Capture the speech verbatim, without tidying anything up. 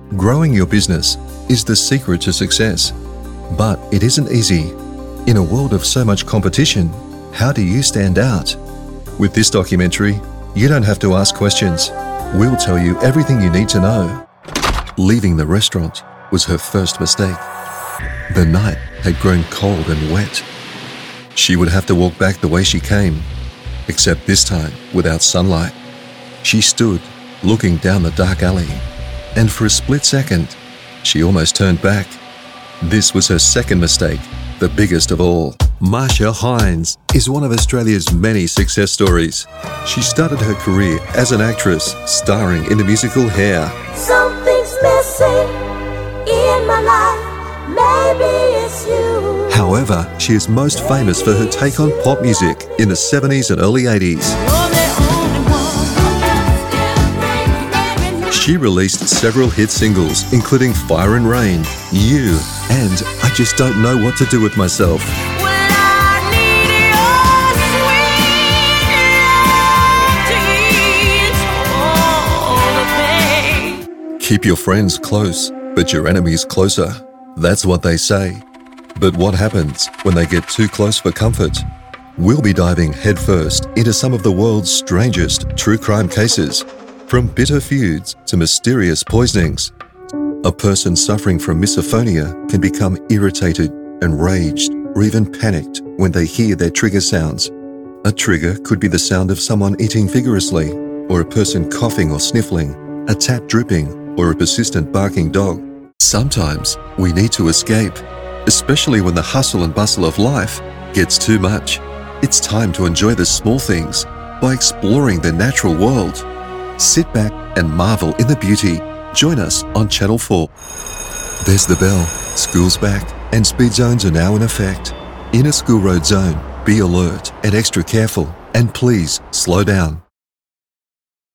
Growing your business is the secret to success, but it isn't easy. In a world of so much competition, how do you stand out? With this documentary, you don't have to ask questions. We'll tell you everything you need to know. Leaving the restaurant was her first mistake. The night had grown cold and wet. She would have to walk back the way she came, except this time without sunlight. She stood, looking down the dark alley, and for a split second, she almost turned back. This was her second mistake, the biggest of all. Marcia Hines is one of Australia's many success stories. She started her career as an actress, starring in the musical Hair. Something's missing in my life, maybe it's you. However, she is most famous for her take on pop music in the seventies and early eighties. She released several hit singles, including Fire and Rain, You, and I Just Don't Know What to Do With Myself. Keep your friends close, but your enemies closer. That's what they say. But what happens when they get too close for comfort? We'll be diving headfirst into some of the world's strangest true crime cases, from bitter feuds to mysterious poisonings. A person suffering from misophonia can become irritated, enraged, or even panicked when they hear their trigger sounds. A trigger could be the sound of someone eating vigorously, or a person coughing or sniffling, a tap dripping, or a persistent barking dog. Sometimes we need to escape, especially when the hustle and bustle of life gets too much. It's time to enjoy the small things by exploring the natural world. Sit back and marvel in the beauty. Join us on Channel four. There's the bell. School's back and speed zones are now in effect. In a school road zone, be alert and extra careful, and please slow down.